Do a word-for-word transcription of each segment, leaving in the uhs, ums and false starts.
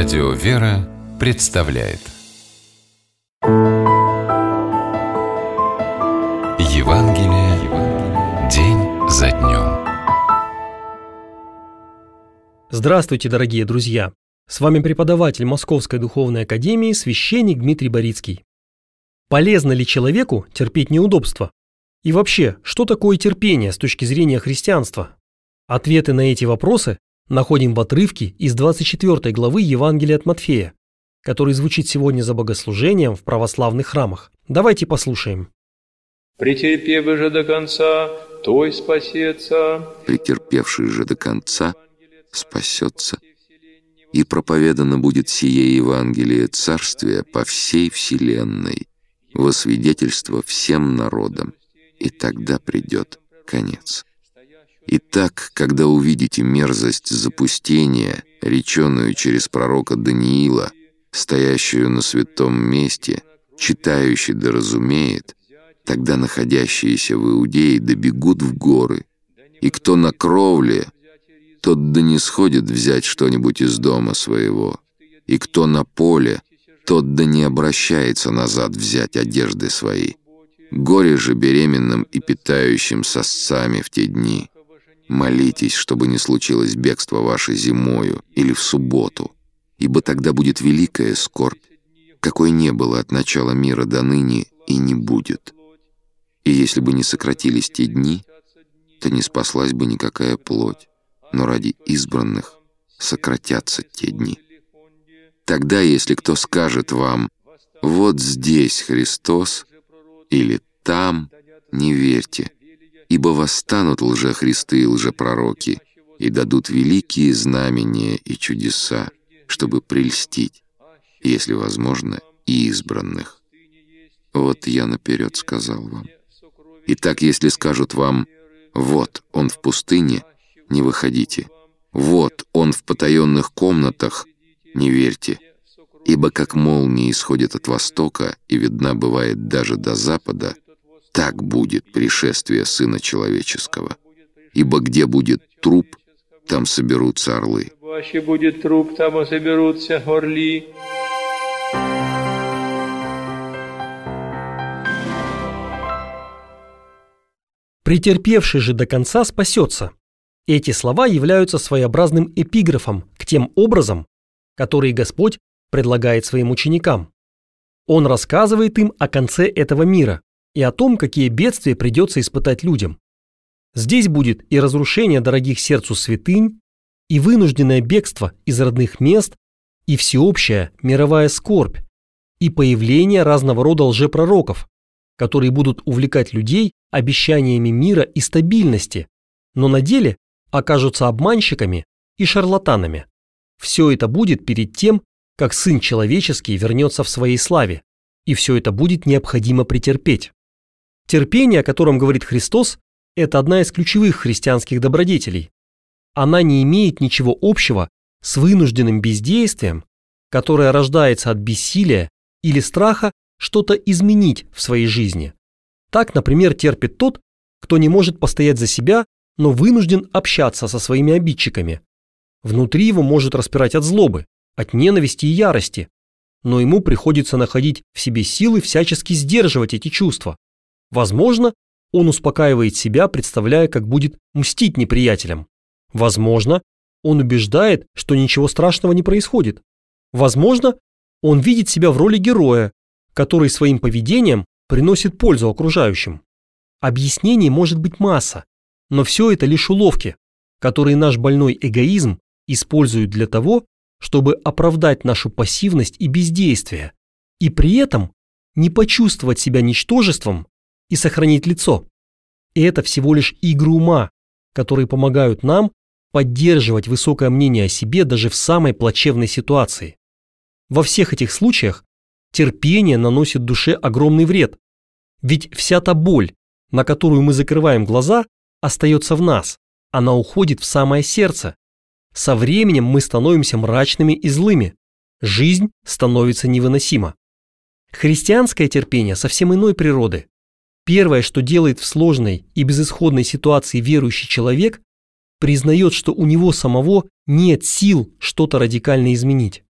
Радио «Вера» представляет Евангелие день за днем. Здравствуйте, дорогие друзья! С вами преподаватель Московской духовной академии, священник Дмитрий Борицкий. Полезно ли человеку терпеть неудобства? И вообще, что такое терпение с точки зрения христианства? Ответы на эти вопросы находим в отрывке из двадцать четвёртой главы Евангелия от Матфея, который звучит сегодня за богослужением в православных храмах. Давайте послушаем. «Претерпев же до конца, той спасется». «Претерпевший же до конца спасется. И проповедано будет сие Евангелие Царствия по всей вселенной, во свидетельство всем народам, и тогда придет конец. Итак, когда увидите мерзость запустения, реченую через пророка Даниила, стоящую на святом месте, читающий да разумеет, тогда находящиеся в Иудее добегут в горы, и кто на кровле, тот да не сходит взять что-нибудь из дома своего, и кто на поле, тот да не обращается назад взять одежды свои. Горе же беременным и питающим сосцами в те дни. Молитесь, чтобы не случилось бегство ваше зимою или в субботу, ибо тогда будет великая скорбь, какой не было от начала мира до ныне и не будет. И если бы не сократились те дни, то не спаслась бы никакая плоть, но ради избранных сократятся те дни. Тогда, если кто скажет вам: вот здесь Христос, или там, не верьте, ибо восстанут лжехристы и лжепророки и дадут великие знамения и чудеса, чтобы прельстить, если возможно, и избранных. Вот я наперед сказал вам. Итак, если скажут вам: вот он в пустыне, не выходите, вот он в потаенных комнатах, не верьте, ибо как молния исходит от востока и видна бывает даже до запада, так будет пришествие Сына Человеческого. Ибо где будет труп, там соберутся орлы». «Аще будет труп, там и соберутся орли». «Претерпевший же до конца спасется». Эти слова являются своеобразным эпиграфом к тем образам, которые Господь предлагает своим ученикам. Он рассказывает им о конце этого мира и о том, какие бедствия придется испытать людям. Здесь будет и разрушение дорогих сердцу святынь, и вынужденное бегство из родных мест, и всеобщая мировая скорбь, и появление разного рода лжепророков, которые будут увлекать людей обещаниями мира и стабильности, но на деле окажутся обманщиками и шарлатанами. Все это будет перед тем, как Сын Человеческий вернется в своей славе, и все это будет необходимо претерпеть. Терпение, о котором говорит Христос, это одна из ключевых христианских добродетелей. Она не имеет ничего общего с вынужденным бездействием, которое рождается от бессилия или страха что-то изменить в своей жизни. Так, например, терпит тот, кто не может постоять за себя, но вынужден общаться со своими обидчиками. Внутри его может распирать от злобы, от ненависти и ярости, но ему приходится находить в себе силы всячески сдерживать эти чувства. Возможно, он успокаивает себя, представляя, как будет мстить неприятелям. Возможно, он убеждает, что ничего страшного не происходит. Возможно, он видит себя в роли героя, который своим поведением приносит пользу окружающим. Объяснений может быть масса, но все это лишь уловки, которые наш больной эгоизм использует для того, чтобы оправдать нашу пассивность и бездействие, и при этом не почувствовать себя ничтожеством и сохранить лицо. И это всего лишь игры ума, которые помогают нам поддерживать высокое мнение о себе даже в самой плачевной ситуации. Во всех этих случаях терпение наносит душе огромный вред, ведь вся та боль, на которую мы закрываем глаза, остается в нас, она уходит в самое сердце. Со временем мы становимся мрачными и злыми, жизнь становится невыносима. Христианское терпение совсем иной природы. Первое, что делает в сложной и безысходной ситуации верующий человек, признает, что у него самого нет сил что-то радикально изменить.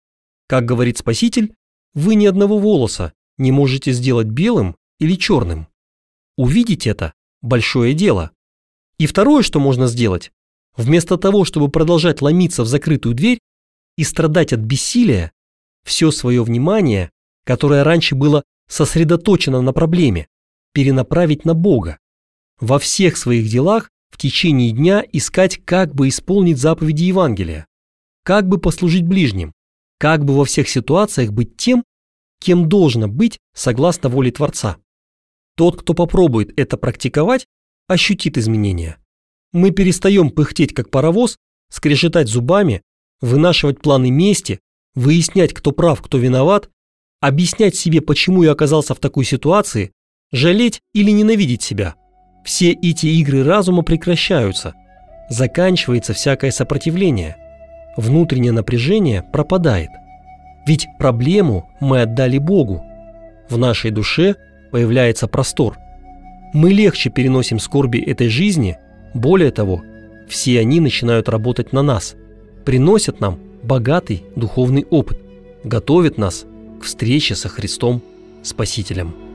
Как говорит Спаситель, вы ни одного волоса не можете сделать белым или черным. Увидеть это – большое дело. И второе, что можно сделать, вместо того, чтобы продолжать ломиться в закрытую дверь и страдать от бессилия, все свое внимание, которое раньше было сосредоточено на проблеме, перенаправить на Бога. Во всех своих делах в течение дня искать, как бы исполнить заповеди Евангелия, как бы послужить ближним, как бы во всех ситуациях быть тем, кем должно быть согласно воле Творца. Тот, кто попробует это практиковать, ощутит изменения. Мы перестаем пыхтеть, как паровоз, скрежетать зубами, вынашивать планы мести, выяснять, кто прав, кто виноват, объяснять себе, почему я оказался в такой ситуации, жалеть или ненавидеть себя. Все эти игры разума прекращаются. Заканчивается всякое сопротивление. Внутреннее напряжение пропадает. Ведь проблему мы отдали Богу. В нашей душе появляется простор. Мы легче переносим скорби этой жизни, более того, все они начинают работать на нас, приносят нам богатый духовный опыт, готовят нас к встрече со Христом Спасителем.